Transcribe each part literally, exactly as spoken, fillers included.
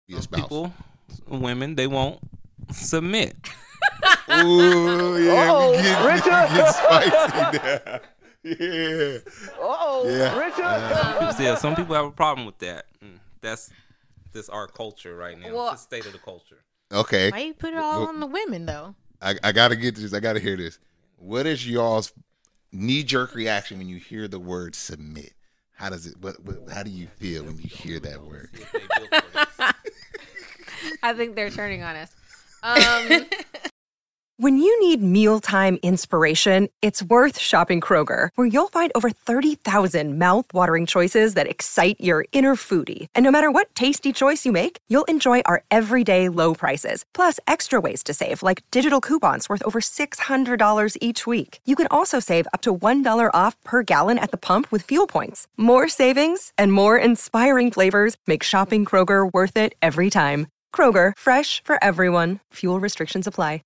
be a spouse? People, women, they won't submit. Ooh, yeah, Uh-oh, we get, Richard. we get spicy there. Yeah. Uh-oh, Yeah. Richard. Uh, yeah, some people have a problem with that. Mm, That's this our culture right now. Well- it's the state of the culture. Okay. Why you put it all Well- on the women though? I, I got to get this. I got to hear this. What is y'all's knee-jerk reaction when you hear the word submit? How does it? What, what? How do you feel when you hear that word? See if they built for this. I think they're turning on us. Um, When you need mealtime inspiration, it's worth shopping Kroger, where you'll find over thirty thousand mouth-watering choices that excite your inner foodie. And no matter what tasty choice you make, you'll enjoy our everyday low prices, plus extra ways to save, like digital coupons worth over six hundred dollars each week. You can also save up to one dollar off per gallon at the pump with fuel points. More savings and more inspiring flavors make shopping Kroger worth it every time. Kroger, fresh for everyone. Fuel restrictions apply.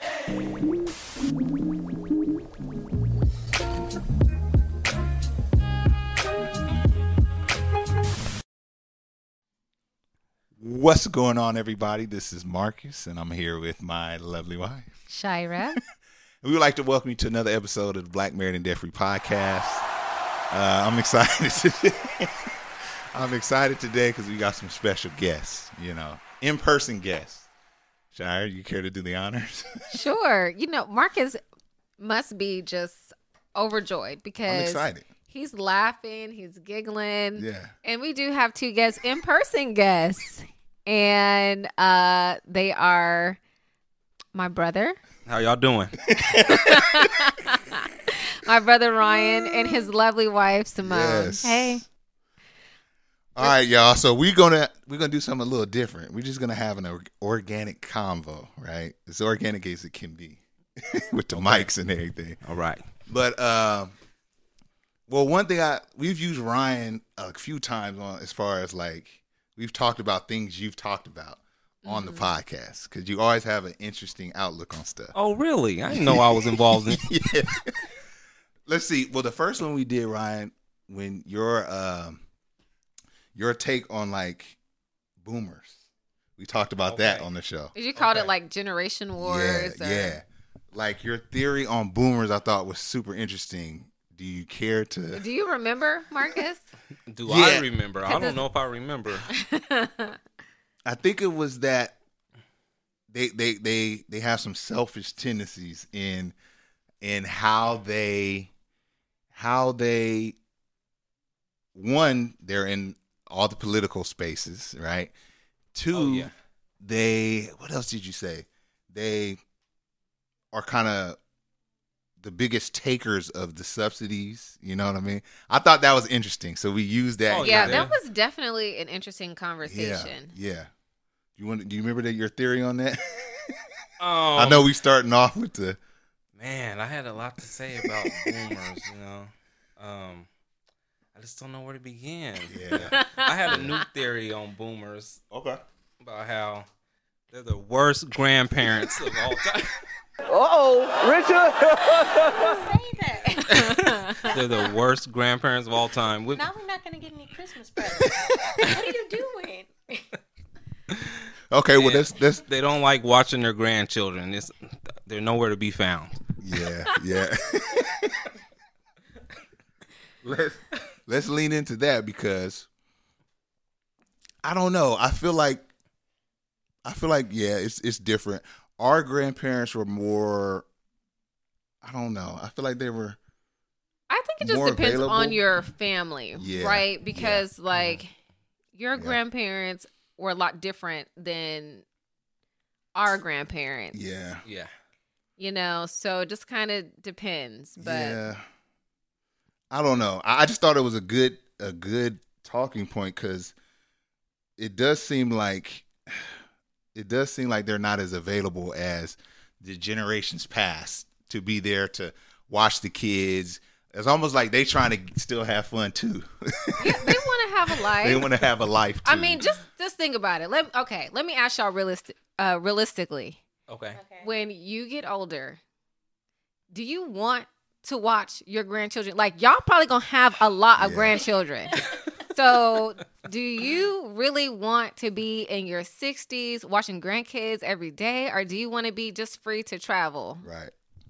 What's going on, everybody? This is Marcus, and I'm here with my lovely wife. Shira. We would like to welcome you to another episode of the Black Married and Debt Free podcast. Uh, I'm excited today. I'm excited today because we got some special guests, you know, in-person guests. Shire, you care to do the honors? Sure. You know, Marcus must be just overjoyed I'm because excited. he's laughing, he's giggling. Yeah. And we do have two guests, in-person guests. And uh, they are my brother, How y'all doing? my brother Ryan, and his lovely wife Simone. Yes. Hey. All right, y'all. So we're gonna we're gonna do something a little different. We're just gonna have an or- organic convo, right? As organic as it can be, with the mics and everything. All right. But uh, well, one thing I we've used Ryan a few times on as far as like we've talked about things you've talked about on the podcast because you always have an interesting outlook on stuff. Oh, really? I didn't know I was involved in. Yeah. Let's see. Well, the first one we did, Ryan, when your um, your take on like boomers, we talked about that Okay. on the show. Did you call Okay. it like Generation Wars? Yeah, or... yeah. Like your theory on boomers, I thought was super interesting. Do you care to? Do you remember, Marcus? Do Yeah. I remember? I Cause don't it's- know if I remember. I think it was that they they they they have some selfish tendencies in in how they how they one they're in all the political spaces, right? Two, Oh, yeah. they what else did you say? They are kind of the biggest takers of the subsidies. You know what I mean? I thought that was interesting, so we used that. Oh, Yeah, yeah. that was definitely an interesting yeah, conversation. yeah. Do you want? Do you remember that your theory on that? Um, I know we starting off with the Man, I had a lot to say about boomers. You know, um, I just don't know where to begin. yeah. I had a new theory on boomers Okay. about how they're the worst grandparents of all time. Uh-oh, Richard. Say that. They're the worst grandparents of all time. We- Now we're not going to get any Christmas presents. What are you doing? Okay. Well, Yeah. that's that's They don't like watching their grandchildren. It's, they're nowhere to be found. yeah, yeah. let's let's lean into that because I don't know. I feel like I feel like yeah, it's it's different. Our grandparents were more. I don't know. I feel like they were. I think it just More depends available? on your family, Yeah, right? Because, yeah. like, your Yeah. grandparents were a lot different than our grandparents. Yeah. Yeah. You know, so it just kind of depends. But Yeah. I don't know. I I just thought it was a good a good talking point because it does seem like it does seem like they're not as available as the generations past to be there to watch the kids. It's almost like they trying to still have fun too. yeah, they want to have a life. They want to have a life too. I mean, just just think about it. Let okay, let me ask y'all realistic, uh, realistically. Okay. When you get older, do you want to watch your grandchildren? Like, y'all probably gonna have a lot of Yeah. grandchildren. So, do you really want to be in your sixties watching grandkids every day, or do you want to be just free to travel? Right.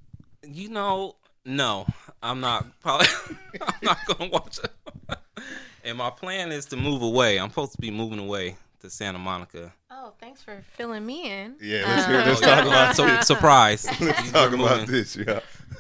You know, no, I'm not probably. I'm not gonna watch it. And my plan is to move away. I'm supposed to be moving away to Santa Monica. Oh, thanks for filling me in. Yeah, let's, hear, Um, let's Oh, talk yeah. about so, this. surprise. Let's You talk were about moving. this, yeah.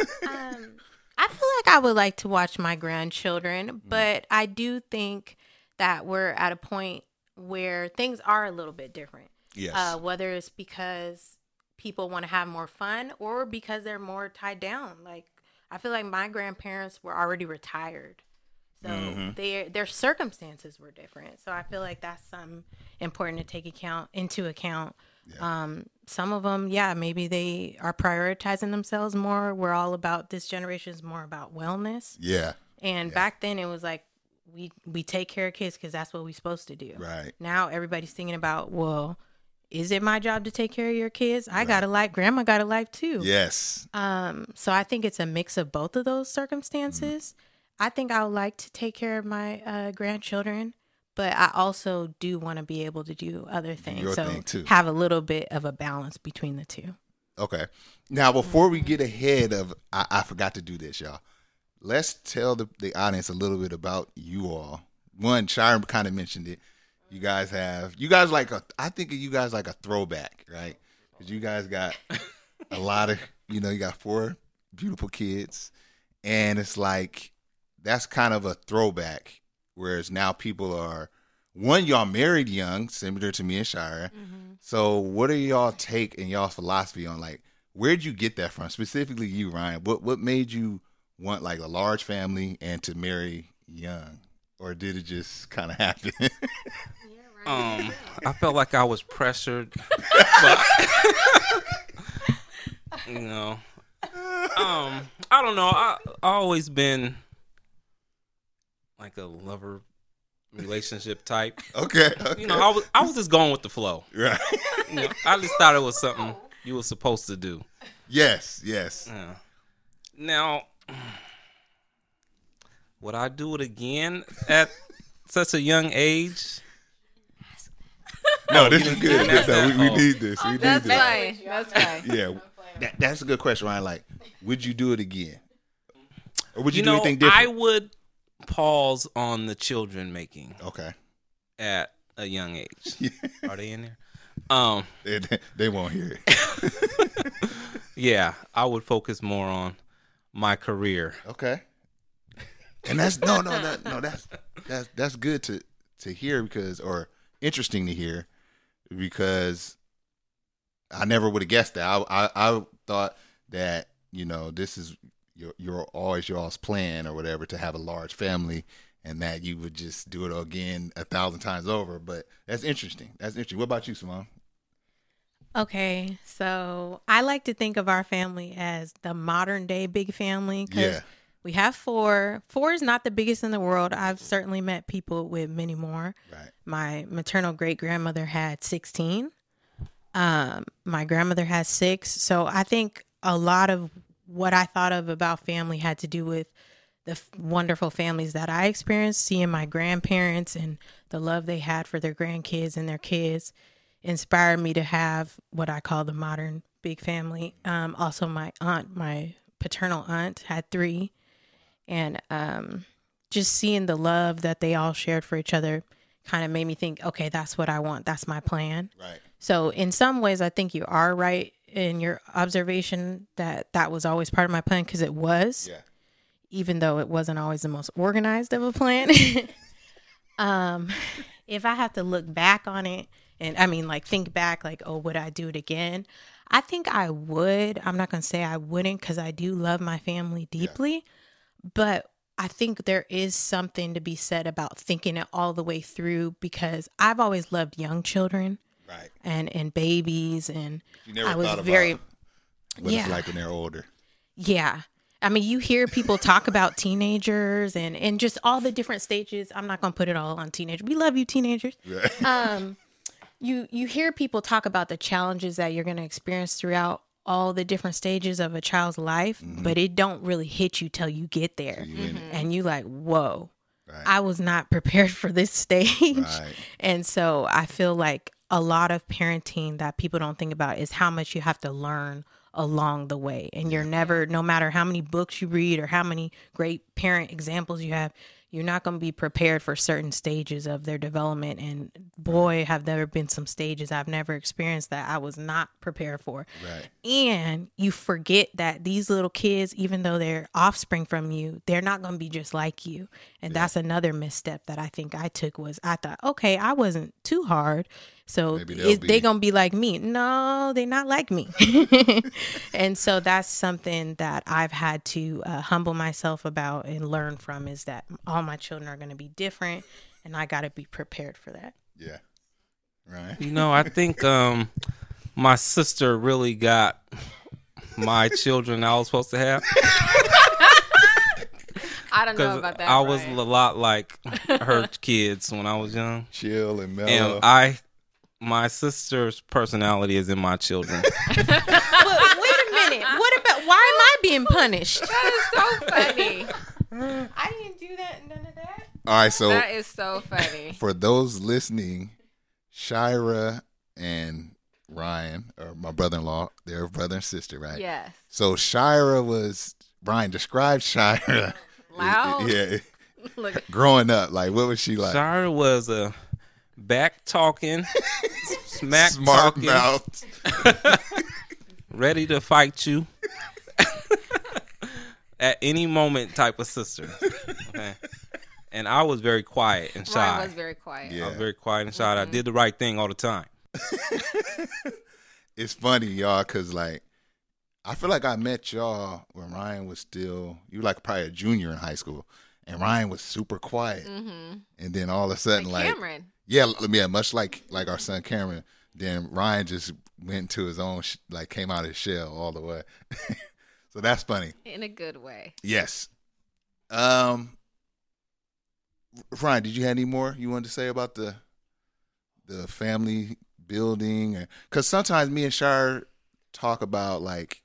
um, I feel like I would like to watch my grandchildren, but I do think that we're at a point where things are a little bit different. Yes. Uh, whether it's because people want to have more fun or because they're more tied down. Like, I feel like my grandparents were already retired. So Mhm. their their circumstances were different. So I feel like that's something important to take account into account. Yeah. Um, some of them, yeah, maybe they are prioritizing themselves more. We're all about this generation is more about wellness. Yeah. And Yeah. back then it was like we we take care of kids because that's what we're supposed to do. Right. Now everybody's thinking about, well, is it my job to take care of your kids? I got a life. Grandma got a life too. Yes. Um, so I think it's a mix of both of those circumstances. I think I would like to take care of my uh, grandchildren, but I also do want to be able to do other things. your so thing, too. have a little bit of a balance between the two. Okay. Now, before we get ahead of, I, I forgot to do this, y'all. Let's tell the, the audience a little bit about you all. One, Shire kind of mentioned it. You guys have, you guys like a, I think of you guys like a throwback, right? Because you guys got a lot of, you know, you got four beautiful kids. And it's like, that's kind of a throwback. Whereas now people are, one, y'all married young, similar to me and Shire. So what are y'all take and y'all philosophy on, like, where'd you get that from? Specifically you, Ryan. What what made you want like a large family and to marry young? Or did it just kind of happen? Um, I felt like I was pressured, but you know, um, I don't know. I I always been like a lover relationship type. okay, okay. You know, I was I was just going with the flow. Right. You know, I just thought it was something you were supposed to do. Yes, yes. Yeah. Now, would I do it again at such a young age? No, Oh, this you is didn't- good. you didn't ask No, that? we, we Oh. need this. We need That's this. fine. That's fine. Yeah, that, that's a good question, Ryan. Like, would you do it again? Or would you, You do know, anything I different? would pause on the children making Okay. at a young age. Are they in there? Um, They, they won't hear it. yeah, I would focus more on my career. Okay. And that's no, no, that, no. That's that's that's good to to hear because, or interesting to hear, because I never would have guessed that. I, I I thought that, you know, this is your your always your all's plan or whatever, to have a large family, and that you would just do it again a thousand times over. But that's interesting. That's interesting. What about you, Simone? Okay, so I like to think of our family as the modern day big family because Yeah. we have four. Four is not the biggest in the world. I've certainly met people with many more. Right. My maternal great grandmother had sixteen. Um, my grandmother has six. So I think a lot of what I thought of about family had to do with the f- wonderful families that I experienced, seeing my grandparents and the love they had for their grandkids and their kids inspired me to have what I call the modern big family. Um, also, my aunt, my paternal aunt, had three. And um, just seeing the love that they all shared for each other kind of made me think, okay, that's what I want. That's my plan. Right. So in some ways, I think you are right in your observation that that was always part of my plan because it was, Yeah. even though it wasn't always the most organized of a plan. um, if I have to look back on it, and I mean, like think back, like, oh, would I do it again? I think I would. I'm not going to say I wouldn't because I do love my family deeply. But I think there is something to be said about thinking it all the way through because I've always loved young children Right. and, and babies. And You never I was thought about very, what yeah. it's like when they're older. yeah. I mean, you hear people talk about teenagers and, and just all the different stages. I'm not going to put it all on teenagers. We love you, teenagers. Um, you, you hear people talk about the challenges that you're going to experience throughout all the different stages of a child's life, but it don't really hit you till you get there. You in it. And you like, whoa. Right. I was not prepared for this stage. Right. And so I feel like a lot of parenting that people don't think about is how much you have to learn along the way. And you're never, no matter how many books you read or how many great parent examples you have, you're not going to be prepared for certain stages of their development. And boy, have there been some stages I've never experienced that I was not prepared for. Right. And you forget that these little kids, even though they're offspring from you, they're not going to be just like you. And yeah. that's another misstep that I think I took was I thought, okay, I wasn't too hard. So is be... they going to be like me? No, they're not like me. And so that's something that I've had to uh, humble myself about and learn from is that all my children are going to be different and I got to be prepared for that. Yeah. Right. You know, I think um, my sister really got my children I was supposed to have. I don't know about that. I was Brian. a lot like her kids when I was young. Chill and mellow. And I, my sister's personality is in my children. But wait a minute. What about, why am I being punished? That is so funny. I didn't do that, none of that. All right, so that is so funny. For those listening, Shira and Ryan, or my brother-in-law, they're brother and sister, right? Yes. So Shira was, Ryan described Shira. Loud. Yeah. Look. Growing up, like, what was she like? Shira was a back talking, smack smart talking, mouth, ready to fight you at any moment type of sister. Okay. And I was very quiet and shy. Ryan was very quiet. Yeah. I was very quiet and shy. Mm-hmm. I did the right thing all the time. It's funny, y'all, because, like, I feel like I met y'all when Ryan was still, you were like probably a junior in high school, and Ryan was super quiet. Mm-hmm. And then all of a sudden, like, like, Cameron. yeah, yeah, much like like our son Cameron, then Ryan just went into his own, sh- like, came out of his shell all the way. So that's funny. In a good way. Yes. Um, Ryan, did you have any more you wanted to say about the the family building? Because sometimes me and Shire talk about, like,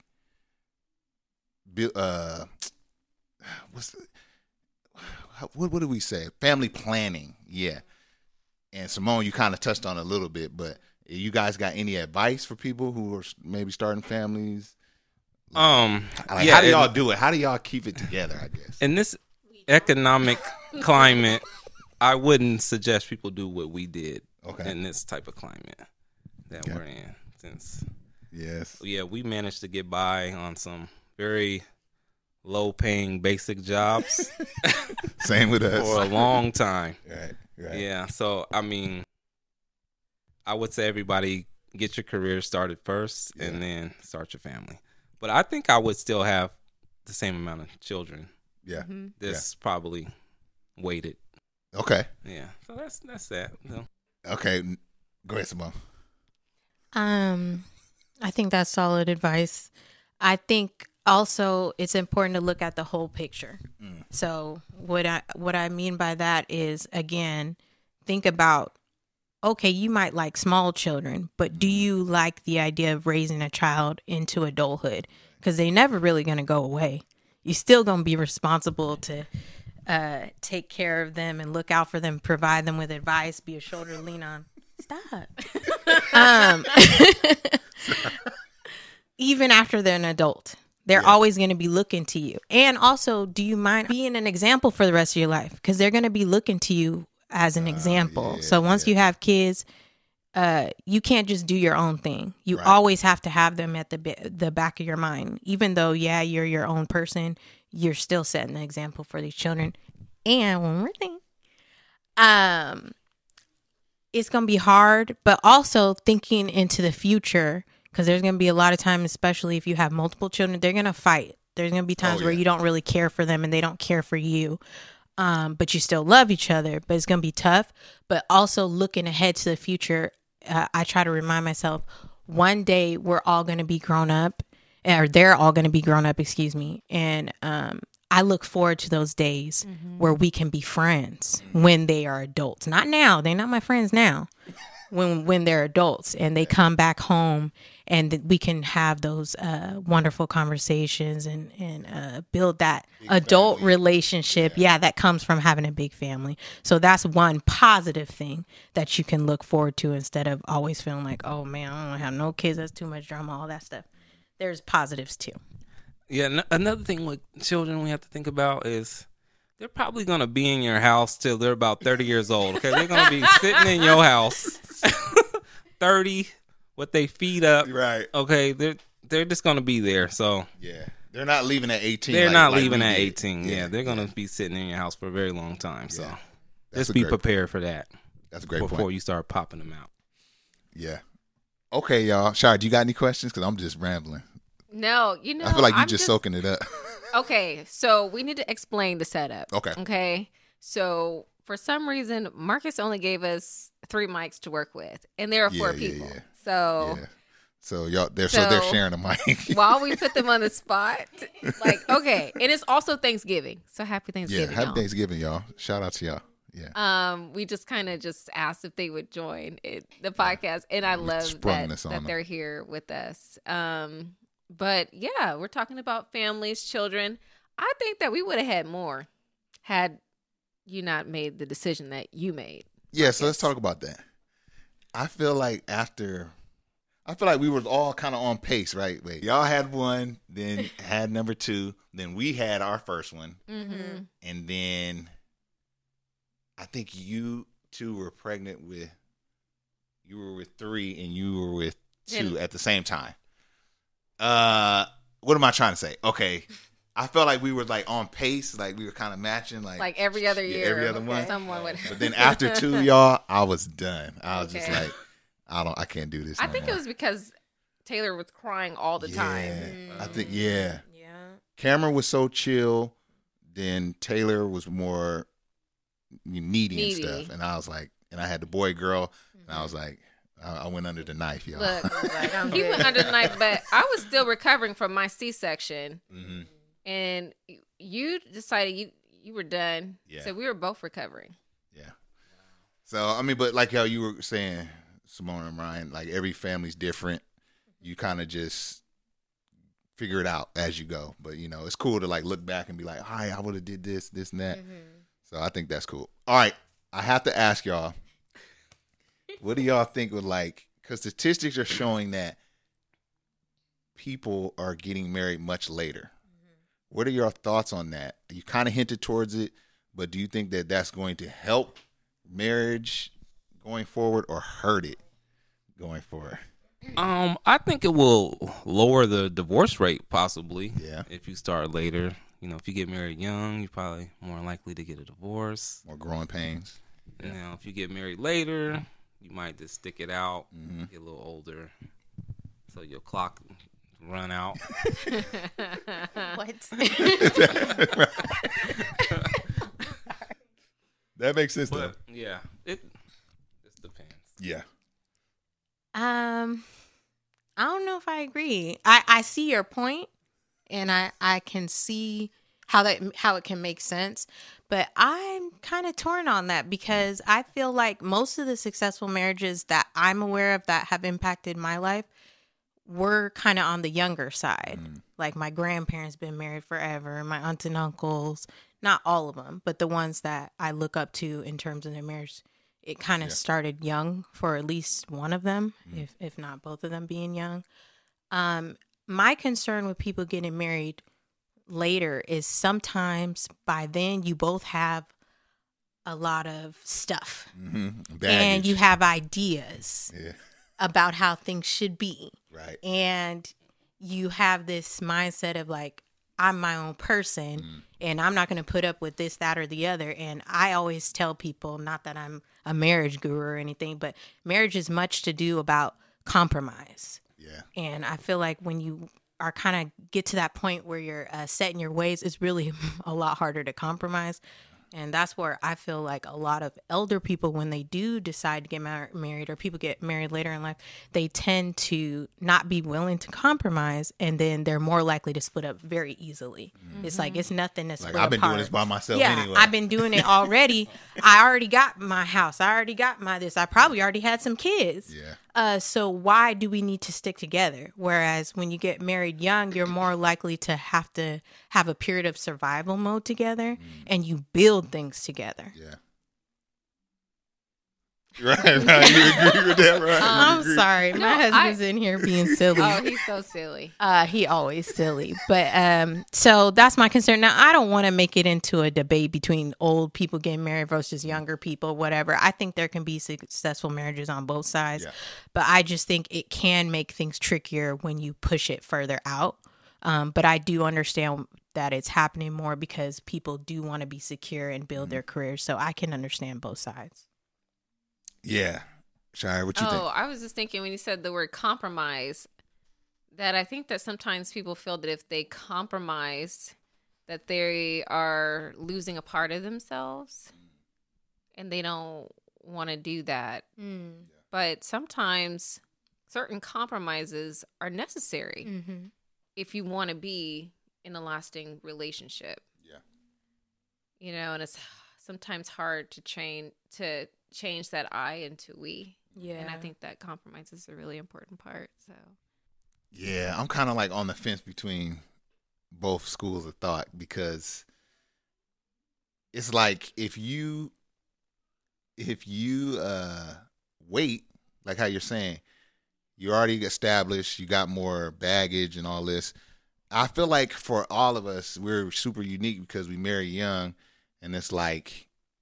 uh, what's the, what what do we say? Family planning, yeah. And Simone, you kind of touched on it a little bit, but you guys got any advice for people who are maybe starting families? Like, um, like, yeah, how do y'all and, do it? How do y'all keep it together? I guess in this economic climate, I wouldn't suggest people do what we did. Okay. In this type of climate that Okay. we're in, since yes, yeah, we managed to get by on some very low-paying basic jobs same with us for a long time. Right, right. Yeah, so I mean, I would say everybody get your career started first, Yeah. and then start your family. But I think I would still have the same amount of children. Yeah. Mm-hmm. This probably waited. Okay. Yeah, so that's that's that. So. Okay. Go ahead, Simone. Um, I think that's solid advice. I think also it's important to look at the whole picture. Mm. So what I what I mean by that is, again, think about, okay, you might like small children, but do you like the idea of raising a child into adulthood? Because they're never really going to go away. You're still going to be responsible to uh, take care of them and look out for them, provide them with advice, be a shoulder to lean on. Stop. um, even after they're an adult, they're Yeah. always going to be looking to you. And also, do you mind being an example for the rest of your life? Because they're going to be looking to you as an example. yeah, so once yeah. you have kids, uh, you can't just do your own thing. You Right. always have to have them at the ba- the back of your mind. Even though, yeah, you're your own person, you're still setting an example for these children. And one more thing, um, it's gonna be hard, but also thinking into the future, because there's gonna be a lot of time, especially if you have multiple children, they're gonna fight. There's gonna be times Oh, where yeah. you don't really care for them and they don't care for you. Um, but you still love each other, but it's going to be tough. But also looking ahead to the future, uh, I try to remind myself, one day we're all going to be grown up, or they're all going to be grown up, excuse me. And um, I look forward to those days Mm-hmm. where we can be friends when they are adults. Not now. They're not my friends now. When when they're adults and they come back home and that we can have those uh, wonderful conversations and and uh, build that big adult family. relationship. Yeah. yeah, that comes from having a big family. So that's one positive thing that you can look forward to instead of always feeling like, oh man, I don't have no kids. That's too much drama. All that stuff. There's positives too. Yeah, n- another thing with children we have to think about is they're probably going to be in your house till they're about thirty years old. Okay, they're going to be sitting in your house, thirty, with their feet up. Right. Okay, they're they're just going to be there. So yeah, they're not leaving at eighteen. They're like, not like leaving at did. eighteen. Yeah, yeah they're going to yeah. be sitting in your house for a very long time. So yeah. just be prepared point. for that. That's a great before point. you start popping them out. Yeah. Okay, y'all. Shire, do you got any questions? Because I'm just rambling. No, you know, I feel like you're I'm just, just soaking it up. Okay, so we need to explain the setup. Okay. Okay. So for some reason, Marcus only gave us three mics to work with, and there are yeah, four yeah, people. Yeah. So. Yeah. So y'all, they're so, so they're sharing a mic. While we put them on the spot, like okay, and it's also Thanksgiving, so happy Thanksgiving. Yeah, happy y'all. Thanksgiving, y'all. Shout out to y'all. Yeah. Um, we just kind of just asked if they would join it, the podcast, and I we love that, that they're here with us. Um. But yeah, we're talking about families, children. I think that we would have had more had you not made the decision that you made. Yeah, so let's talk about that. I feel like after, I feel like we were all kind of on pace, right? Wait, y'all had one, then had number two, then we had our first one, mm-hmm. and then I think you two were pregnant with, you were with three, and you were with two then, at the same time. Uh, what am I trying to say? Okay, I felt like we were like on pace, like we were kind of matching, like like every other year, yeah, every other okay. one. Someone would. But then after two, y'all, I was done. I was okay. just like, I don't, I can't do this. I no think more. it was because Taylor was crying all the yeah, time. Mm. I think yeah. Yeah. Cameron was so chill. Then Taylor was more needy, needy. and stuff, and I was like, and I had the boy girl, and I was like. I went under the knife, y'all. Look, like, he went under the knife, but I was still recovering from my C-section, mm-hmm. and you decided you you were done. Yeah. So we were both recovering. Yeah. So I mean, but like how you were saying, Simone and Ryan, like every family's different. You kind of just figure it out as you go. But you know, it's cool to like look back and be like, "Hi, I would have did this, this, and that." Mm-hmm. So I think that's cool. All right, I have to ask y'all. What do y'all think would like, because statistics are showing that people are getting married much later. Mm-hmm. What are your thoughts on that? You kind of hinted towards it, but do you think that that's going to help marriage going forward or hurt it going forward? Um, I think it will lower the divorce rate possibly. Yeah. If you start later. You know, if you get married young, you're probably more likely to get a divorce. More growing pains. You know, if you get married later, you might just stick it out, mm-hmm. get a little older, so your clock run out. What? That makes sense, but, though. Yeah, it just depends. Yeah. Um, I don't know if I agree. I, I see your point, and I, I can see how that how it can make sense. But I'm kind of torn on that because I feel like most of the successful marriages that I'm aware of that have impacted my life were kind of on the younger side. Mm. Like my grandparents been married forever, my aunts and uncles, not all of them, but the ones that I look up to in terms of their marriage, it kind of yeah. started young for at least one of them, mm. if if not both of them being young. Um, my concern with people getting married later is sometimes by then you both have a lot of stuff mm-hmm. and you have ideas yeah. about how things should be. Right. And you have this mindset of like, I'm my own person mm. and I'm not going to put up with this, that, or the other. And I always tell people, not that I'm a marriage guru or anything, but marriage is much to do about compromise. Yeah. And I feel like when you are kind of get to that point where you're uh, set in your ways, it's really a lot harder to compromise. And that's where I feel like a lot of elder people, when they do decide to get mar- married or people get married later in life, they tend to not be willing to compromise. And then they're more likely to split up very easily. Mm-hmm. It's like, it's nothing to split like, I've been apart. doing this by myself yeah, anyway. I've been doing it already. I already got my house. I already got my this. I probably already had some kids. Yeah. Uh, so why do we need to stick together? Whereas when you get married young, you're more likely to have to have a period of survival mode together, Mm. and you build things together. Yeah. Right, right. You agree with that, right? You I'm agree? sorry, No, my husband's in here being silly. Oh, he's so silly. Uh, he always silly, but um, so that's my concern. Now, I don't want to make it into a debate between old people getting married versus younger people, whatever. I think there can be successful marriages on both sides, Yeah. but I just think it can make things trickier when you push it further out. Um, but I do understand that it's happening more because people do want to be secure and build Mm-hmm. their careers. So I can understand both sides. Yeah. Shire, what you Oh, think? I was just thinking when you said the word compromise, that I think that sometimes people feel that if they compromise, that they are losing a part of themselves, and they don't want to do that. But sometimes certain compromises are necessary Mm-hmm. if you want to be in a lasting relationship. Yeah. You know, and it's sometimes hard to train to change that I into we. Yeah. And I think that compromise is a really important part. So Yeah, I'm kind of like on the fence between both schools of thought because it's like if you if you uh wait, like how you're saying, you're already established, you got more baggage and all this. I feel like for all of us, we're super unique because we marry young, and it's like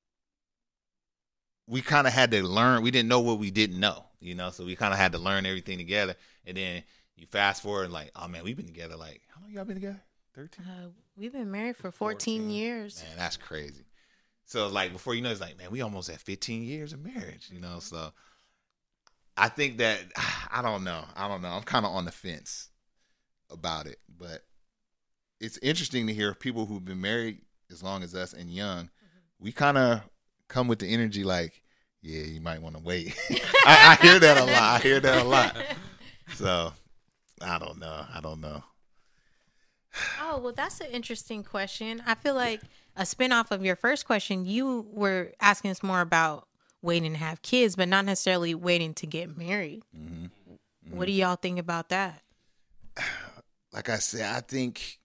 we kind of had to learn. We didn't know what we didn't know, you know, so we kind of had to learn everything together. And then you fast forward and like, oh man, we've been together like, how long y'all been together? thirteen? Uh, we've been married for fourteen, fourteen. years. Man, that's crazy. So like before you know, it's like, man, we almost at fifteen years of marriage, you know. So I think that I don't know. I don't know. I'm kind of on the fence about it, but it's interesting to hear people who've been married as long as us and young. Mm-hmm. We kind of come with the energy like, yeah, you might want to wait. I, I hear that a lot. I hear that a lot. So I don't know. I don't know. Oh, well, that's an interesting question. I feel like a spinoff of your first question, you were asking us more about waiting to have kids, but not necessarily waiting to get married. Mm-hmm. Mm-hmm. What do y'all think about that? Like I said, I think,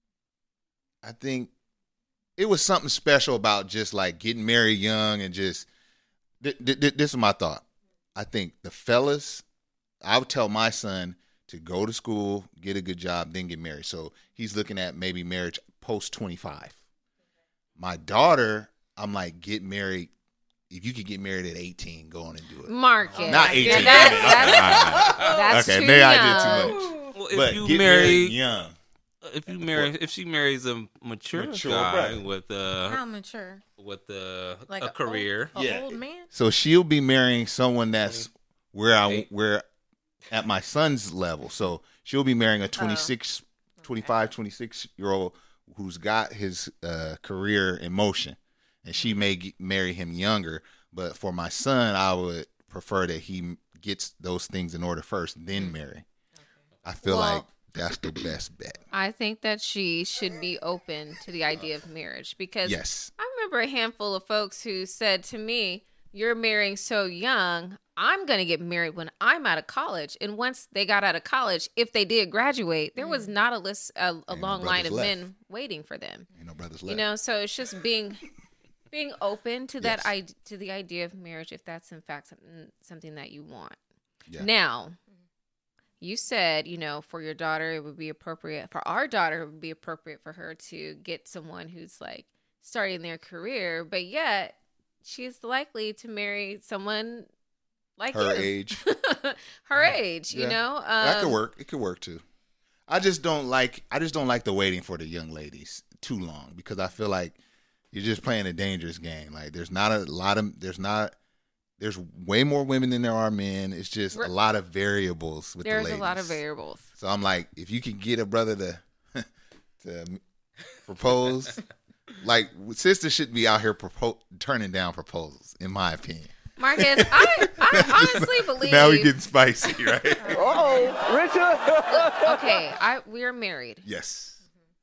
I think it was something special about just like getting married young and just, th- th- th- this is my thought. I think the fellas, I would tell my son to go to school, get a good job, then get married. So he's looking at maybe marriage post twenty-five. My daughter, I'm like, get married. If you could get married at eighteen, go on and do it. Marcus. Not eighteen. That's, Okay, that's, all right, all right. that's Okay, too maybe young. I did too much. Well, if But you get marry, married young. if you marry, if she marries a mature, Mature, guy right. with uh How mature? with uh, Like a career, Old, a Yeah. old man? So she'll be marrying someone that's where I Eight. where at my son's level. So she'll be marrying a twenty-six, twenty-five, twenty-six year old who's got his uh, career in motion, and she may get, marry him younger. But for my son, I would prefer that he gets those things in order first, then marry. I feel Well- like that's the best bet. I think that she should be open to the idea of marriage because Yes. I remember a handful of folks who said to me, "You're marrying so young. I'm going to get married when I'm out of college." And once they got out of college, if they did graduate, there was not a list, a, a Ain't no long line brothers of left. men waiting for them. Ain't no brothers You left. know, so it's just being being open to that Yes. I, to the idea of marriage if that's in fact something something that you want. Yeah. Now, you said, you know, for your daughter it would be appropriate, for our daughter it would be appropriate for her to get someone who's like starting their career, but yet she's likely to marry someone like Her you. age. Her age, you Yeah. know. Um, That could work. It could work too. I just don't like. I just don't like the waiting for the young ladies too long because I feel like you're just playing a dangerous game. Like there's not a lot of. There's not. There's way more women than there are men. It's just a Right. lot of variables with There's the ladies. a lot of variables. So I'm like, if you can get a brother to to propose, like sisters shouldn't be out here propo- turning down proposals, in my opinion. Marcus, I, I honestly believe. Now we getting spicy, right? Uh-oh, Richard. Okay, I we're married, Yes.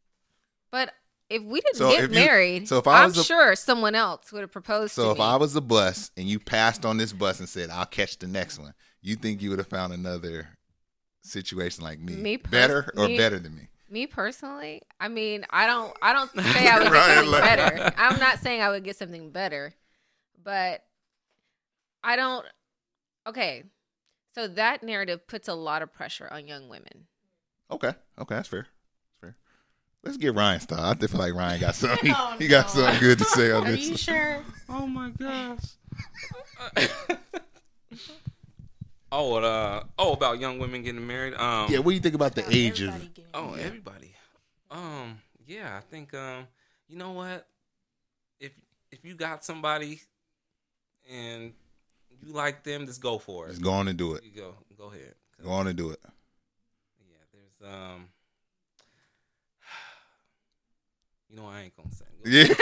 but if we didn't So get if you- married, so if I I'm was a- sure someone else would have proposed So to if me. I was the bus and you passed on this bus and said, I'll catch the next one, you think you would have found another situation like me, Me pers- better or me- better than me? Me personally, I mean, I don't, I don't say I would get Ryan something laughed. better. I'm not saying I would get something better, but I don't. Okay, so that narrative puts a lot of pressure on young women. Okay, okay, that's fair. That's fair. Let's get Ryan started. I feel like Ryan got something. Oh, he got no. something good to say on Are this. you sure? Oh my gosh. oh, uh, oh, about young women getting married. Um, Yeah, what do you think about the age of? Everybody getting- Oh, everybody. Um, yeah, I think um, you know what? If if you got somebody and you like them, just go for it. Just go on and do it. You go, go ahead. Go on and do it. Yeah, there's um, you know I ain't gonna say.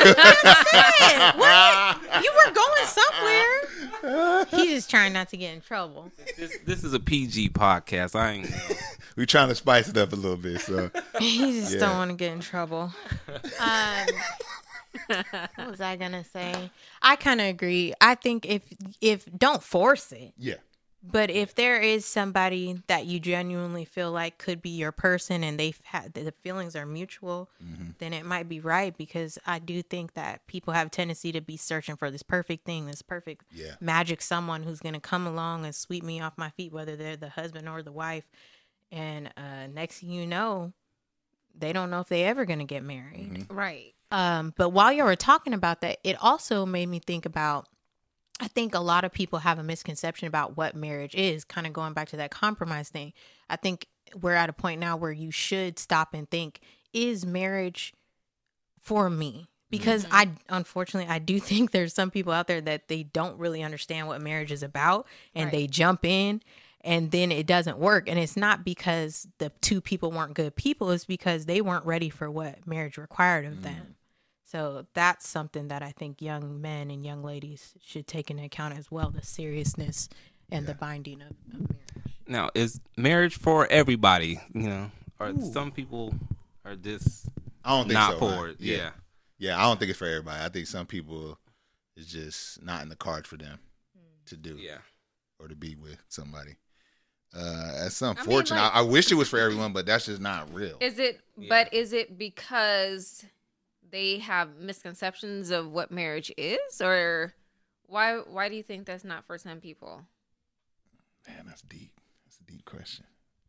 Yeah. What? You were going somewhere. He's just trying not to get in trouble. This this is a P G podcast. I ain't. We're trying to spice it up a little bit. So He just Yeah. don't want to get in trouble. Um, what was I gonna say? I kind of agree. I think if if don't force it, yeah, but if there is somebody that you genuinely feel like could be your person and they've had the feelings are mutual, then it might be right, because I do think that people have a tendency to be searching for this perfect thing, this perfect Yeah. magic someone who's going to come along and sweep me off my feet, whether they're the husband or the wife. And uh, next thing you know, they don't know if they ever going to get married. Right. Um, but while you were talking about that, it also made me think about, I think a lot of people have a misconception about what marriage is, kind of going back to that compromise thing. I think we're at a point now where you should stop and think, is marriage for me? Because I, unfortunately, I do think there's some people out there that they don't really understand what marriage is about, and Right. they jump in and then it doesn't work. And it's not because the two people weren't good people, it's because they weren't ready for what marriage required of them. So that's something that I think young men and young ladies should take into account as well, the seriousness and the binding of, of marriage. Now, is marriage for everybody? You know, or some people are just I don't think not so. for Ryan. it. Yeah. Yeah, I don't think it's for everybody. I think some people it's just not in the cards for them to do yeah. or to be with somebody. Uh, that's mean, unfortunate. I, like- I wish it was for everyone, but that's just not real. Is it? Yeah. But is it because they have misconceptions of what marriage is, or why? Why do you think that's not for some people? Man, that's deep. That's a deep question.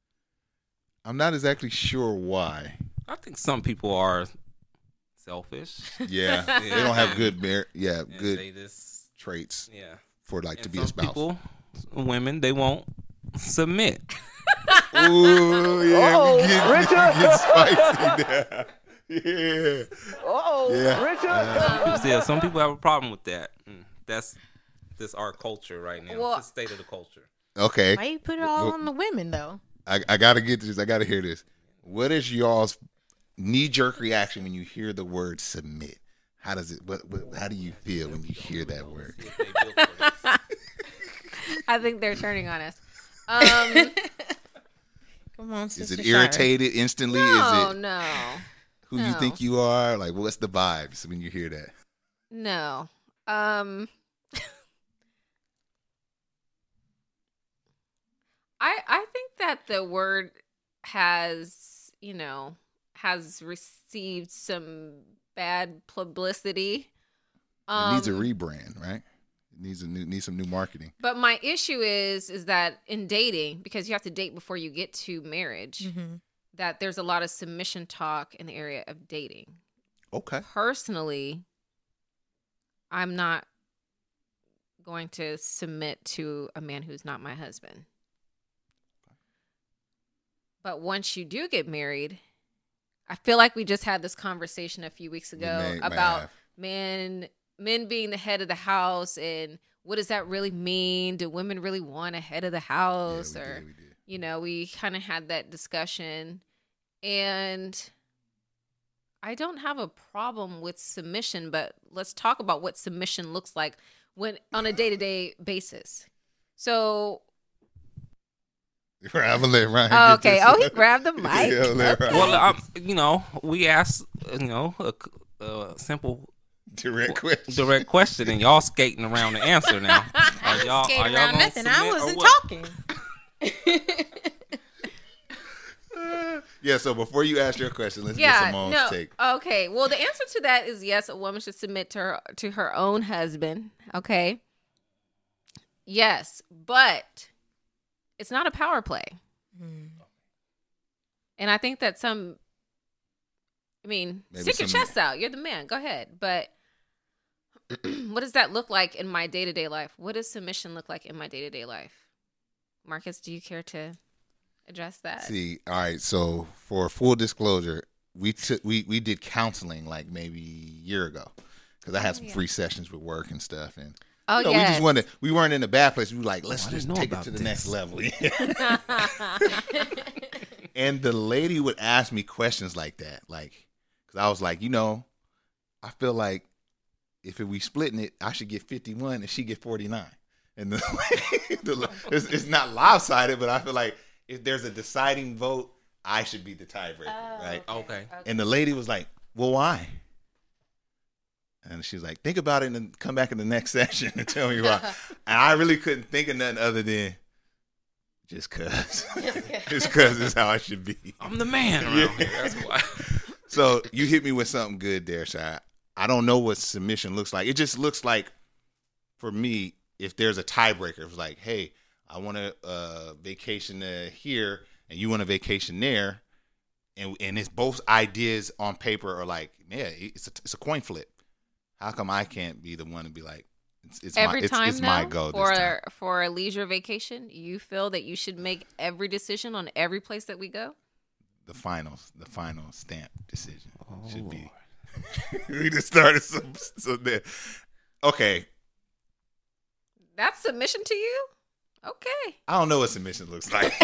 I'm not exactly sure why. I think some people are selfish. Yeah, they don't have good mar- yeah, and good They just, traits yeah. for like to And be a some spouse. people, women, they won't submit. Ooh, yeah, Uh-oh, we get, Richard. we get spicy there. Yeah, Uh-oh, Yeah. Richard. You see, some people have a problem with that. Mm, That's this our culture right now. Well- it's the state of the culture. okay. Why you put it all on the women, though? I, I gotta get this. I gotta hear this. What is y'all's knee jerk reaction when you hear the word submit? How does it? What, what? How do you feel when you hear that word? See if they built for this. I think they're turning on us. Um, Come on, Is Sister it Shire. irritated instantly? no, Is it no, who you no. think you are? Like, what's the vibes when you hear that? no. Um, I I think that the word has, you know, has received some bad publicity. It needs a Um, rebrand, right? It needs a new, needs some new marketing. But my issue is is that in dating, because you have to date before you get to marriage, Mhm. that there's a lot of submission talk in the area of dating. Okay. Personally, I'm not going to submit to a man who's not my husband. But once you do get married, I feel like we just had this conversation a few weeks ago may- may about have. men men being the head of the house, and what does that really mean? Do women really want a head of the house? Yeah, we or did, we did. you know, we kind of had that discussion, and I don't have a problem with submission, but let's talk about what submission looks like when on a day-to-day basis. So, I'm gonna let Ryan. oh, get okay. this. Oh, he grabbed the mic. Yeah, I'm gonna let Ryan Well, get I'm, you know, we asked, you know, a, a simple, this direct question. direct question, and y'all skating around the answer now. Are y'all, Skating are y'all around gonna nothing. I submit or wasn't what? talking. Yeah, so before you ask your question, let's get Yeah, Simone's no. take. Okay. Well, the answer to that is yes. A woman should submit to her to her own husband. Okay. Yes, but it's not a power play. Mm. And I think that some, I mean, Maybe stick your some- chest out. You're the man. Go ahead. But what does that look like in my day to day life? What does submission look like in my day to day life? Marcus, do you care to address that? See, all right. So for full disclosure, we took we we did counseling like maybe a year ago because I had some yeah. free sessions with work and stuff, and Oh, you know, yes. we just wanted we weren't in a bad place. We were like, let's Oh, I just didn't know take it about to the this. next level. And the lady would ask me questions like that, like because I was like, you know, I feel like if we splitting it, I should get fifty-one and she get forty-nine. And the, the, it's, it's not lopsided, but I feel like if there's a deciding vote, I should be the tiebreaker, right? Okay. And the lady was like, well, why? And she's like, think about it and then come back in the next session and tell me why. And I really couldn't think of nothing other than just cause. Just cause is how I should be. I'm the man around here. That's why. So you hit me with something good there, Shai. I don't know what submission looks like. It just looks like, for me, if there's a tiebreaker, it's like, hey, I want a uh, vacation uh, here and you want a vacation there, and and it's both ideas on paper are like, yeah, it's a, it's a coin flip. How come I can't be the one to be like, it's, it's Every my, time it's, it's though, my go for this time. for a leisure vacation, you feel that you should make every decision on every place that we go? The final, the final stamp decision Oh, should be. We just started some, so there. Okay, That's submission to you? Okay. I don't know what submission looks like.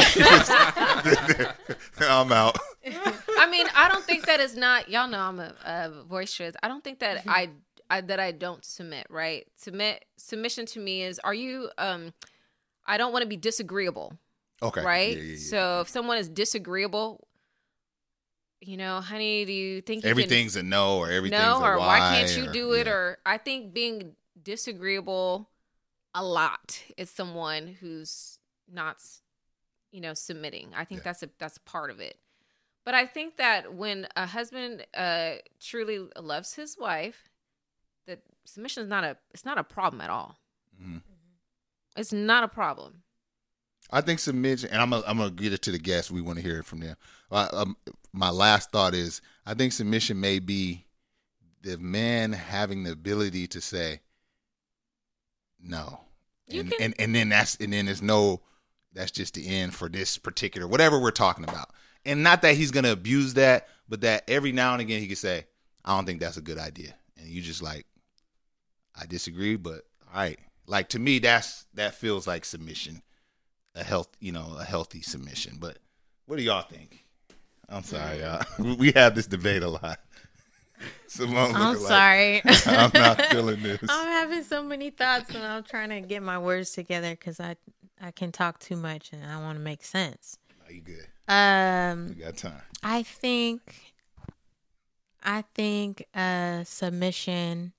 I'm out. I mean, I don't think that is not. Y'all know I'm a, a boisterous. I don't think that I, I that I don't submit. Right? Submit submission to me is. Are you? Um, I don't want to be disagreeable. Okay. Right. Yeah, yeah, yeah. So if someone is disagreeable, you know, honey, do you think you Everything's can, a no or everything's no, a or why, why can't you or- do it? yeah. Or I think being disagreeable a lot is someone who's not, you know, submitting. I think Yeah. that's a that's a part of it. But I think that when a husband uh, truly loves his wife, that submission is not a it's not a problem at all. Mhm. It's not a problem. I think submission, and I'm gonna, I'm gonna get it to the guests. We want to hear it from them. Uh, um, my last thought is, I think submission may be the man having the ability to say no, You and, can- and and then that's and then there's no, that's just the end for this particular whatever we're talking about. And not that he's gonna abuse that, but that every now and again he can say, I don't think that's a good idea, and you just like, I disagree, but all right. Like to me, that's that feels like submission. A health, you know, a healthy submission. But what do y'all think? I'm sorry, y'all. We have this debate a lot. Simone I'm looking sorry. Like, I'm not feeling this. I'm having so many thoughts and I'm trying to get my words together because I I can talk too much and I want to make sense. Are you good? Um, You got time. I think I think uh submission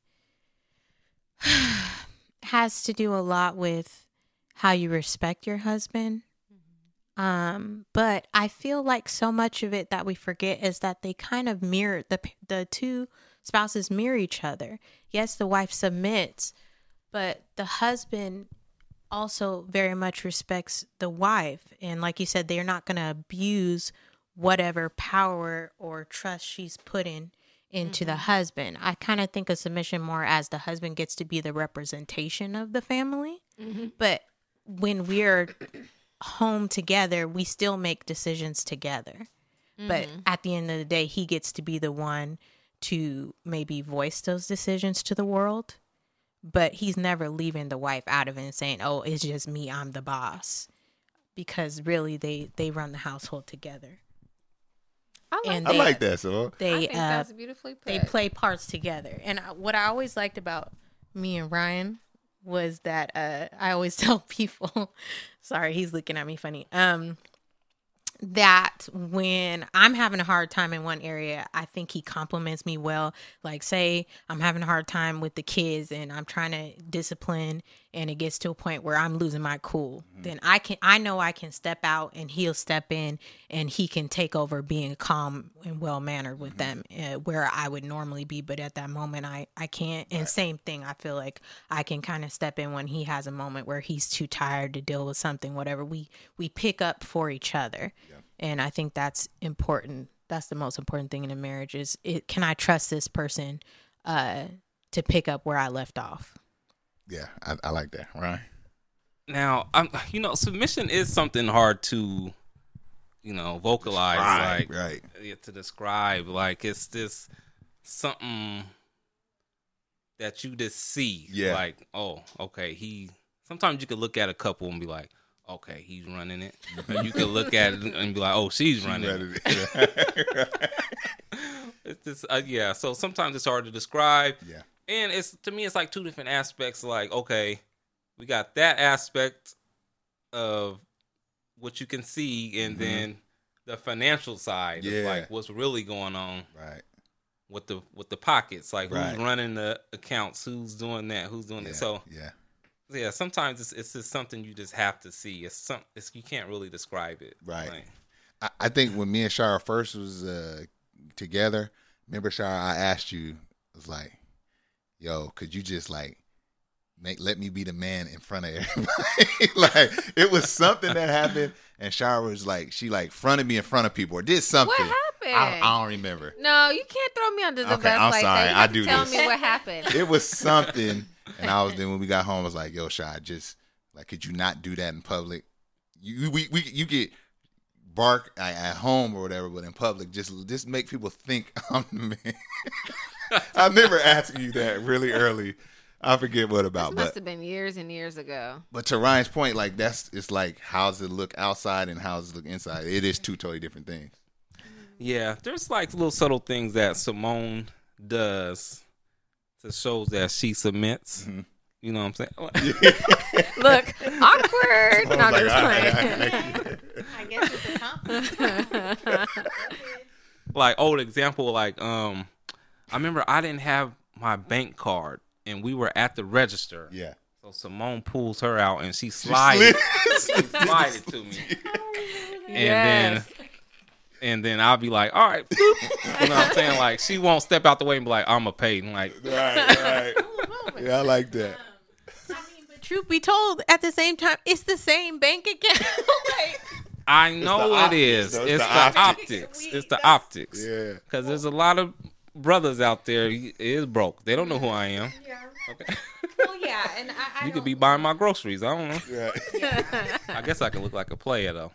has to do a lot with how you respect your husband. Um, but I feel like so much of it that we forget is that they kind of mirror the the two spouses mirror each other. Yes, the wife submits, but the husband also very much respects the wife. And like you said, they're not going to abuse whatever power or trust she's putting into the husband. I kind of think of submission more as the husband gets to be the representation of the family. But when we're home together, we still make decisions together. But at the end of the day, he gets to be the one to maybe voice those decisions to the world. But he's never leaving the wife out of it and saying, oh, it's just me, I'm the boss. Because really, they, they run the household together. I like And I they- like that, so They I think uh, that's beautifully put. they play parts together. And I- what I always liked about me and Ryan was that uh, I always tell people, sorry, he's looking at me funny, um, that when I'm having a hard time in one area, I think he compliments me well. Like, say I'm having a hard time with the kids and I'm trying to discipline and it gets to a point where I'm losing my cool, mm-hmm. then I can I know I can step out and he'll step in and he can take over being calm and well mannered with mm-hmm. them uh, where I would normally be, but at that moment I I can't. And right. same thing, I feel like I can kind of step in when he has a moment where he's too tired to deal with something, whatever. We we pick up for each other, yeah. and I think that's important. That's the most important thing in a marriage is it, can I trust this person uh, to pick up where I left off? Yeah, I, I like that. Right. Now, I'm, you know, submission is something hard to, you know, vocalize, describe, like right. Yeah, to describe. Like it's this something that you just see. Yeah. Like, oh, okay. He. Sometimes you could look at a couple and be like, okay, he's running it. And you could look at it and be like, oh, she's running it. it. It's just, uh, yeah. So sometimes it's hard to describe. Yeah. And it's to me, it's like two different aspects. Like, okay, we got that aspect of what you can see, and mm-hmm. then the financial side yeah. of like what's really going on, right? With the with the pockets, like right. who's running the accounts, who's doing that, who's doing yeah. it. So yeah, yeah. Sometimes it's it's just something you just have to see. It's some it's, you can't really describe it, right? Like, I, I think when me and Shara first was uh, together, remember Shara, I asked you, I was like, yo, could you just like make let me be the man in front of everybody? Like it was something that happened, and Shara was like, she like fronted me in front of people or did something. What happened? I, I don't remember. No, you can't throw me under the okay, bus I'm like sorry. that. You I have do to tell this. me what happened. It was something, and I was then when we got home, I was like, yo, Shara, just like, could you not do that in public? You we, we you get bark at, at home or whatever, but in public, just just make people think I'm the man. I remember asking you that really early. I forget what about, this must but have been years and years ago. But to Ryan's point, like that's it's like how's it look outside and how's it look inside? It is two totally different things. Yeah, there's like little subtle things that Simone does to show that she submits. Mm-hmm. You know what I'm saying? Look, awkward. So Not like, just I, I guess it's a compliment. Like old example, like um, I remember I didn't have my bank card, and we were at the register. Yeah. So Simone pulls her out, and she slides, she slides it to me, and yes. then, and then I'll be like, all right, boop. You know what I'm saying? Like she won't step out the way and be like, I'm a pay. And like, right, right. Yeah, I like that. I mean, but truth be told, at the same time, it's the same bank account. Like, I know it optics, is. though. It's, It's the, the optics. optics. It's the optics. Yeah. Because there's a lot of brothers out there is broke. They don't know who I am. yeah. Okay. Well, yeah, and I, I You don't, could be buying my groceries. I don't know. Yeah. yeah. I guess I can look like a player though.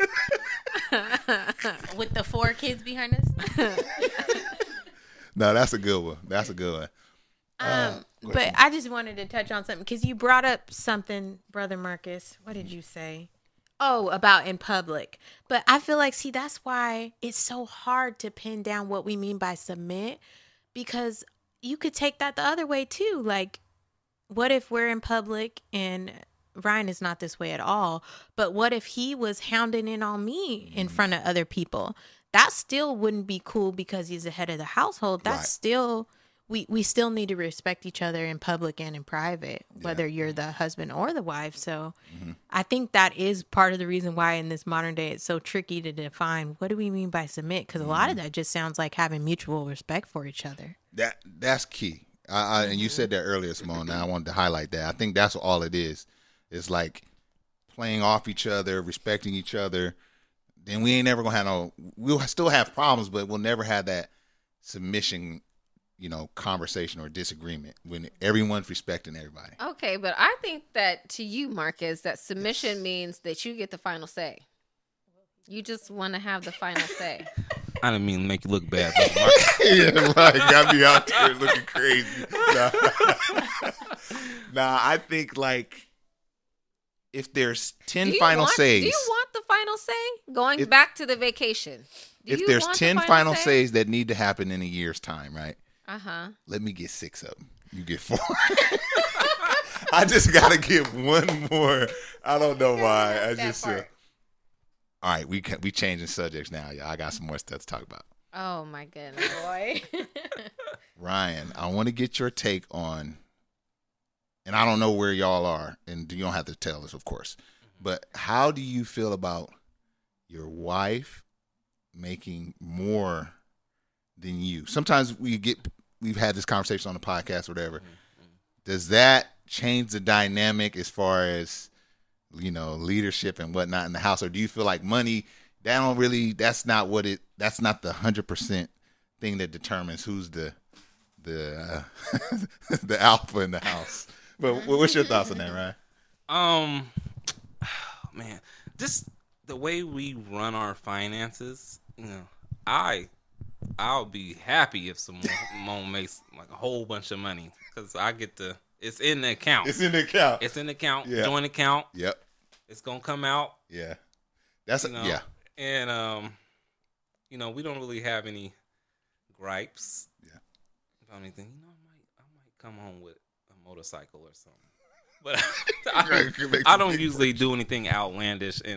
With the four kids behind us. No, that's a good one. That's a good one. Um, Uh, but I just wanted to touch on something because you brought up something, Brother Marcus. What did you say? Oh, about in public. But I feel like, see, that's why it's so hard to pin down what we mean by submit, because you could take that the other way too. Like, what if we're in public and Ryan is not this way at all, but what if he was hounding in on me in front of other people? That still wouldn't be cool because he's the head of the household. That's Right. still... We we still need to respect each other in public and in private, whether Yeah. you're the husband or the wife. So Mm-hmm. I think that is part of the reason why in this modern day it's so tricky to define what do we mean by submit, because a lot of that just sounds like having mutual respect for each other. That that's key. I, I, and you said that earlier, Simone. And I wanted to highlight that. I think that's all it is. It's like playing off each other, respecting each other. Then we ain't never gonna have no. We'll still have problems, but we'll never have that submission, you know, conversation or disagreement when everyone's respecting everybody. Okay, but I think that to you, Marcus, that submission means that you get the final say. You just want to have the final say. I didn't mean to make you look bad, Brother Marcus. Yeah, right. Got me out there looking crazy. Nah. Nah, I think like if there's ten Do you final want, says, Do you want the final say? Going If- back to the vacation. Do if you there's want the ten final final say? says that need to happen in a year's time, right? Uh-huh. Let me get six of them. You get four. I just gotta get one more. I don't know why. I That just. Uh, part. all right, we can, we changing subjects now, y'all. I got some more stuff to talk about. Oh my goodness, boy. Ryan, I want to get your take on and I don't know where y'all are, and you don't have to tell us, of course, but how do you feel about your wife making more than you? Sometimes we get, we've had this conversation on the podcast, or whatever. Mm-hmm. Does that change the dynamic as far as, you know, leadership and whatnot in the house? Or do you feel like money, that don't really, that's not what it, that's not the hundred percent thing that determines who's the, the, uh, the alpha in the house? But what's your thoughts on that, Ryan? Um, oh, man, just the way we run our finances, you know, I, I'll be happy if someone makes like a whole bunch of money, because I get to, it's in the account. It's in the account. It's in the account. Yeah. Joint account. Yep. It's gonna come out. Yeah. That's, you know? yeah. And, um, you know, we don't really have any gripes. Yeah. About anything. You know, I might, I might come home with a motorcycle or something. But I, I, I don't usually do anything outlandish. And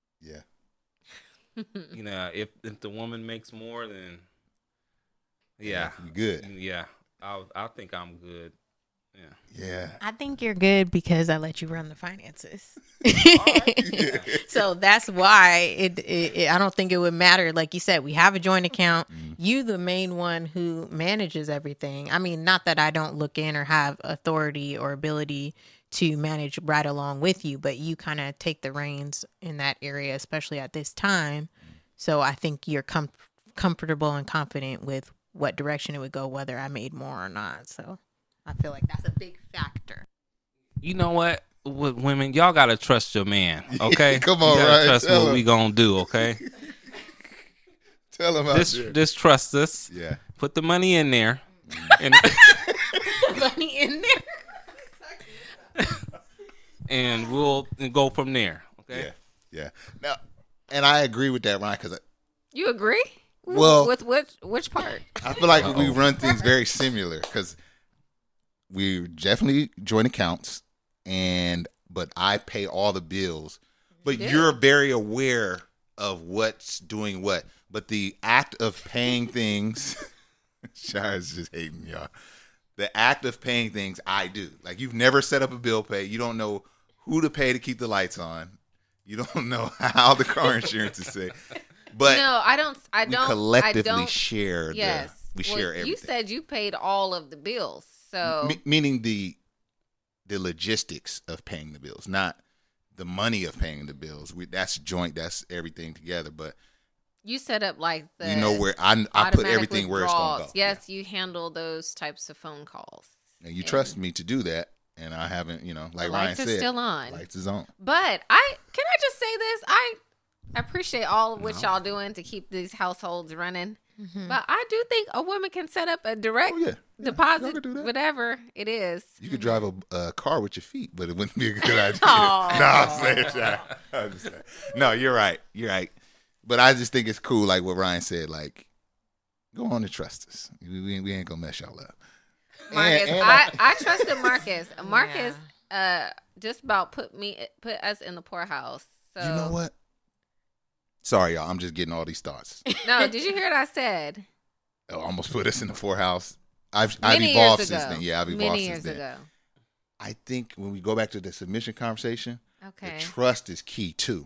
yeah. You know, if if the woman makes more, then yeah, you good. Yeah, I I think I'm good. Yeah. Yeah. I think you're good because I let you run the finances. Yeah. So that's why it, it, it. I don't think it would matter. Like you said, we have a joint account. Mm. You, the main one who manages everything. I mean, not that I don't look in or have authority or ability to manage right along with you, but you kind of take the reins in that area, especially at this time. So I think you're com- comfortable and confident with what direction it would go, whether I made more or not. So I feel like that's a big factor. You know what? With women, y'all gotta trust your man, okay? Come on, you gotta right? Trust Tell what him. we gonna do, okay? Tell him out Just, there. just trust us. Yeah. Put the money in there. And, Money in there. and we'll go from there, okay? Yeah. Yeah. Now, and I agree with that, Ryan, because You agree? Well- with which which part? I feel like we run things very similar, because we definitely joint accounts, and but I pay all the bills. But Yeah. you're very aware of what's doing what. But the act of paying things, Shire's just hating y'all. The act of paying things, I do. Like, you've never set up a bill pay. You don't know who to pay to keep the lights on. You don't know how the car insurance is set. But no, I don't. I we don't. collectively I don't, share. Yes, the, we well, share everything. You said you paid all of the bills, so Me- meaning the the logistics of paying the bills, not the money of paying the bills. We, that's joint. That's everything together. But you set up like the you know where I I put automatic everything where it's going to withdrawals. go. Yes, you handle those types of phone calls. Yeah. And you trust me to do that, and I haven't. You know, like The Ryan lights are said, still on. lights is on. But I can I just say this? I appreciate all of what y'all doing to keep these households running. Mm-hmm. But I do think a woman can set up a direct Oh yeah, yeah. Y'all deposit, can do that. whatever it is. You could drive a, a car with your feet, but it wouldn't be a good idea. Aw. No, I'm saying, Shy. I'm just saying. No, you're right. You're right. But I just think it's cool, like what Ryan said. Like, go on and trust us. We, we, we ain't gonna mess y'all up. Marcus, And- and I, I trusted Marcus. Marcus, uh, just about put me put us in the poorhouse. So You know what? Sorry, y'all. I'm just getting all these thoughts. No, did you hear what I said? Oh, almost put us in the poorhouse. I've I've Many evolved years since ago. then. Yeah, I've evolved Many since years then. ago. I think when we go back to the submission conversation, Okay. the trust is key too.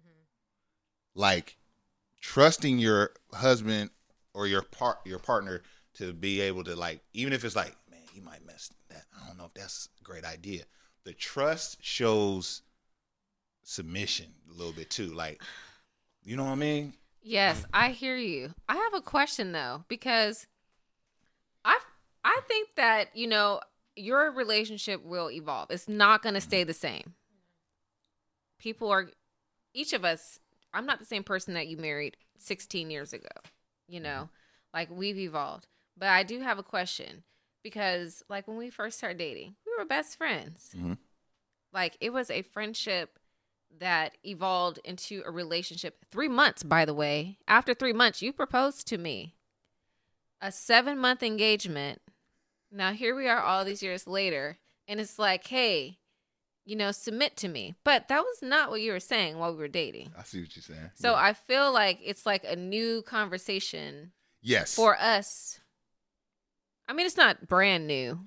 Like, trusting your husband or your part your partner to be able to, like, even if it's like, man, he might mess that. I don't know if that's a great idea. The trust shows submission a little bit too. Like, you know what I mean? Yes, I hear you. I have a question though, because I I think that, you know, your relationship will evolve. It's not going to stay the same. People are, each of us, I'm not the same person that you married sixteen years ago, you know, like we've evolved. But I do have a question, because like when we first started dating, we were best friends. Mm-hmm. Like, it was a friendship that evolved into a relationship. Three months, by the way. After three months, you proposed to me. A seven-month engagement. Now, here we are all these years later, and it's like, hey, you know, submit to me. But that was not what you were saying while we were dating. I see what you're saying. So Yeah. I feel like it's like a new conversation yes, for us. I mean, it's not brand new.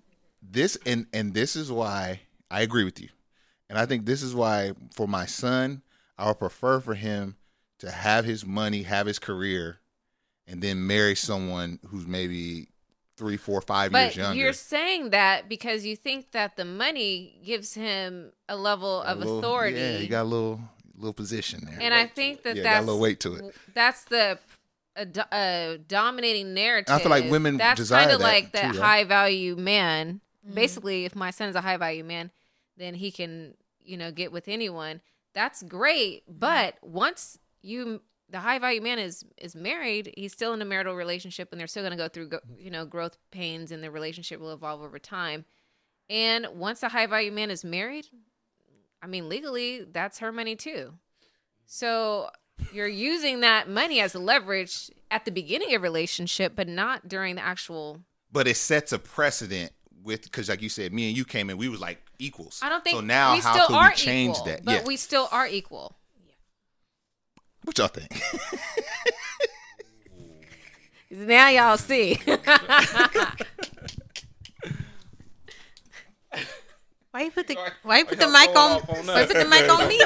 this and and this is why I agree with you, and I think this is why for my son, I would prefer for him to have his money, have his career, and then marry someone who's maybe three, four, five but years younger. You're saying that because you think that the money gives him a level A of little- authority. Yeah, he got a little little position there. and I think that yeah, that's got a little weight to it. That's the a, do- a dominating narrative. I feel like women that's desire kind of that like that too, right? high value man. Basically, if my son is a high value man, then he can, you know, get with anyone. That's great, but once you the high value man is is married, he's still in a marital relationship, and they're still going to go through, go, you know, growth pains, and their relationship will evolve over time. And once a high value man is married, I mean, legally, that's her money too. So you're using that money as a leverage at the beginning of a relationship, but not during the actual. But it sets a precedent with because, like you said, me and you came in, we was like equals. I don't think so. Now, we how still could are we change equal, that? but Yeah. we still are equal. What y'all think? Now y'all see. Why you put the Why you put the mic on? Why you put the mic on me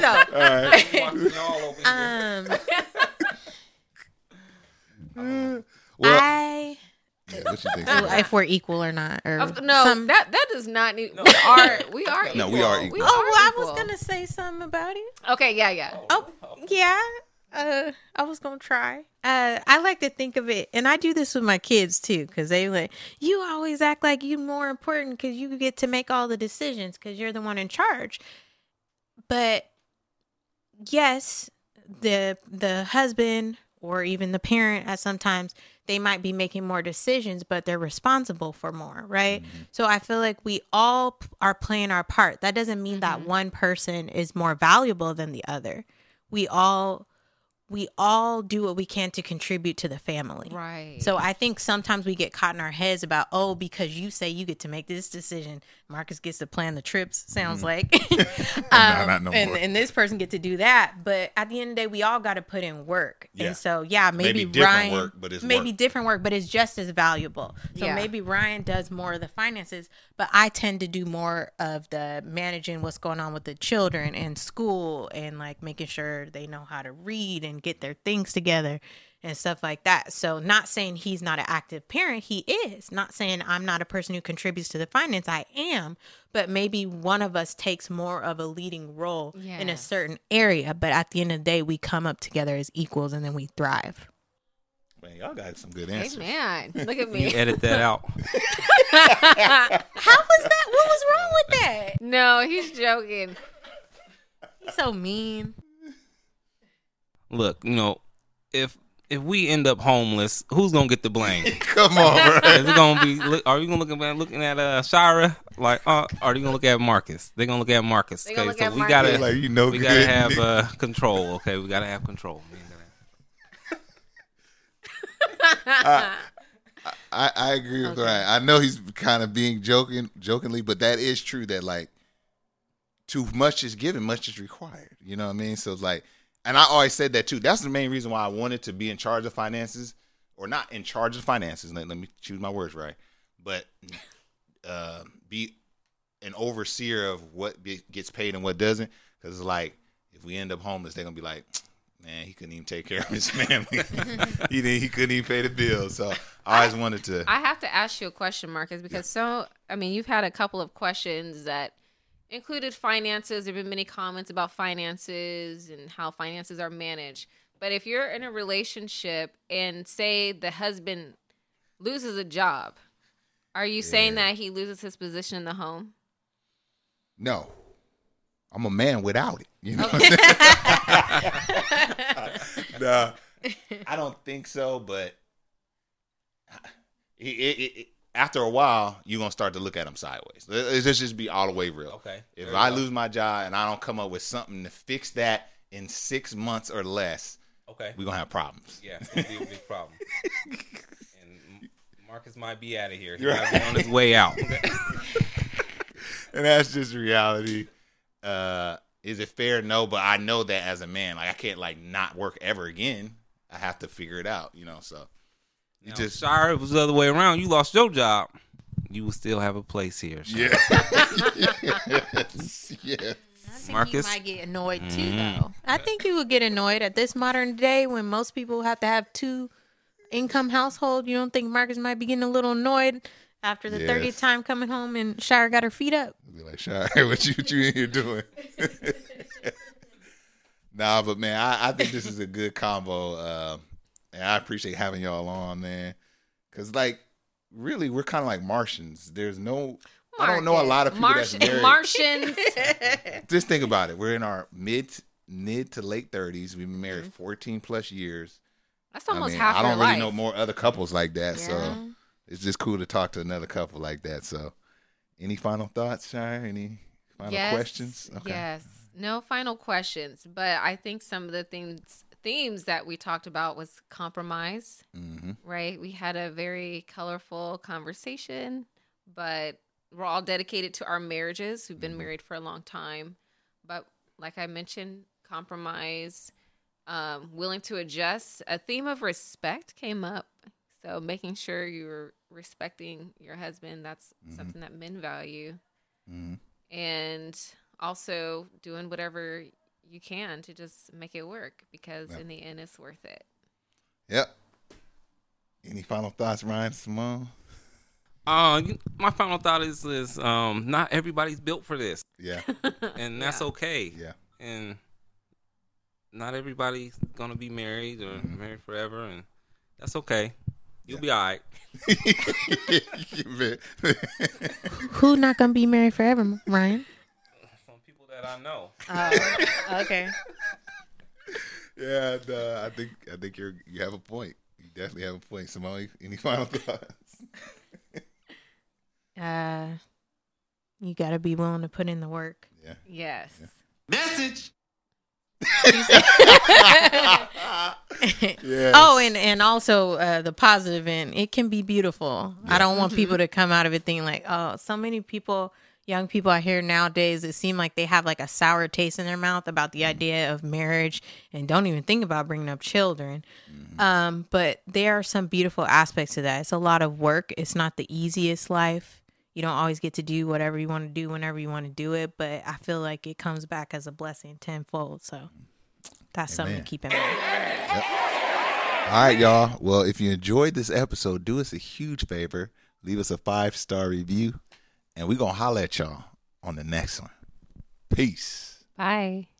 though? um, Well, I yeah, what you think? if we're equal or not, or Of- no, some- that that does not need. We are we are equal. No, we are equal. We Oh, are well, I was equal. gonna say something about it. Okay, yeah, yeah. Oh, yeah. Uh, I was gonna try. Uh, I like to think of it, and I do this with my kids too, because they like you always act like you're more important because you get to make all the decisions because you're the one in charge. But yes, the the husband or even the parent, at sometimes they might be making more decisions, but they're responsible for more, right? Mm-hmm. So I feel like we all p- are playing our part. That doesn't mean that one person is more valuable than the other. We all we all do what we can to contribute to the family. Right. So I think sometimes we get caught in our heads about, oh, because you say you get to make this decision, Marcus gets to plan the trips, sounds like. um, not no and, more. and this person get to do that. But at the end of the day, we all got to put in work. Yeah. And so, yeah, maybe, Maybe different Ryan, work, but it's maybe work. different work, but it's just as valuable. So Yeah. maybe Ryan does more of the finances, but I tend to do more of the managing what's going on with the children and school and like making sure they know how to read and get their things together and stuff like that. So not saying he's not an active parent, he is. Not saying I'm not a person who contributes to the finance, I am, but maybe one of us takes more of a leading role in a Yes. certain area, but at the end of the day we come up together as equals and then we thrive. Man, y'all got some good Hey answers. man, look at You me. edit that out. How was that? What was wrong with that? No, he's joking. He's so mean. Look, you know, if if we end up homeless, who's gonna get the blame? Come on, bro. Is it gonna be? look- Are you gonna look at looking at uh Shira like? Uh, or are you gonna look at Marcus? They're gonna look at Marcus. They gonna Okay, look so at we gotta Marcus. Like, you know we good. gotta have uh control. Okay, we gotta have control. We ain't gonna- I, I agree with Ryan. I know he's kind of being joking, jokingly, but that is true. That like, too much is given, much is required. You know what I mean? So it's like, and I always said that too. That's the main reason why I wanted to be in charge of finances, or not in charge of finances. Let, let me choose my words right, but uh, be an overseer of what be, gets paid and what doesn't. Because it's like, if we end up homeless, they're gonna be like, man, he couldn't even take care of his family. he didn't, he couldn't even pay the bills. So I always wanted to. I have to ask you a question, Marcus, because so I mean, you've had a couple of questions that included finances. There have been many comments about finances and how finances are managed. But if you're in a relationship and say the husband loses a job, are you saying that he loses his position in the home? No, I'm a man without it. You know what I'm saying? No, I don't think so. But it, it, it, after a while, you're going to start to look at him sideways. Let's just just be all the way real. Okay. If Very I well. lose my job and I don't come up with something to fix that in six months or less, Okay. we're going to have problems. Yeah, it's gonna be a big problem. And Marcus might be out of here. He might be on his way out. And that's just reality. Uh, is it fair? No, but I know that as a man, like I can't like not work ever again. I have to figure it out, you know. So you Now, just sorry, it was the other way around. You lost your job. you will still have a place here. Sean. Yeah. yes. Yes. I think Marcus? you might get annoyed too, Mm. though. I think you would get annoyed at this modern day when most people have to have two income household. You don't think Marcus might be getting a little annoyed after the Yes. thirtieth time coming home and Shire got her feet up? Be like, Shy, what you what you in here doing? Nah, but man, I, I think this is a good combo, uh, and I appreciate having y'all on, man. Cause like, really, we're kind of like Martians. There's no, I don't know a lot of people Martian, that's married. Martians. Just think about it. We're in our mid mid to late thirties. We've been married Mhm. fourteen plus years. That's I almost mean, half I don't your really life. know more other couples like that, so Yeah. it's just cool to talk to another couple like that. So, any final thoughts, Shire? Any final yes, questions? Yes. No final questions, but I think some of the things themes that we talked about was compromise, Mm-hmm. right? We had a very colorful conversation, but we're all dedicated to our marriages. We've been Mhm. married for a long time, but like I mentioned, compromise, um, willing to adjust. A theme of respect came up. So making sure you're respecting your husband, that's Mhm. something that men value. Mm-hmm. And also doing whatever you can to just make it work, because Yep. in the end it's worth it. Yep. Any final thoughts, Ryan Simone? Uh, you- my final thought is is um, not everybody's built for this, Yeah. and that's Yeah. okay. Yeah. And not everybody's gonna be married or Mhm. married forever, and that's okay. You'll be all right. Who not gonna be married forever, Ryan? Some people that I know. Oh, okay. Yeah, and, uh, I think I think you're you have a point. You definitely have a point, Simone. Any final thoughts? Uh, you got to be willing to put in the work. Yeah. Yes. Message. Yes. Oh, and and also uh, the positive end. It can be beautiful. I don't want Mhm. people to come out of it thinking like, oh, so many people, young people I hear nowadays, it seem like they have like a sour taste in their mouth about the idea of marriage and don't even think about bringing up children. Um, but there are some beautiful aspects to that. It's a lot of work. It's not the easiest life. You don't always get to do whatever you want to do whenever you want to do it, but I feel like it comes back as a blessing tenfold. So that's something Amen. to keep in mind. All right, y'all. Well, if you enjoyed this episode, do us a huge favor. Leave us a five-star review, and we're going to holler at y'all on the next one. Peace. Bye.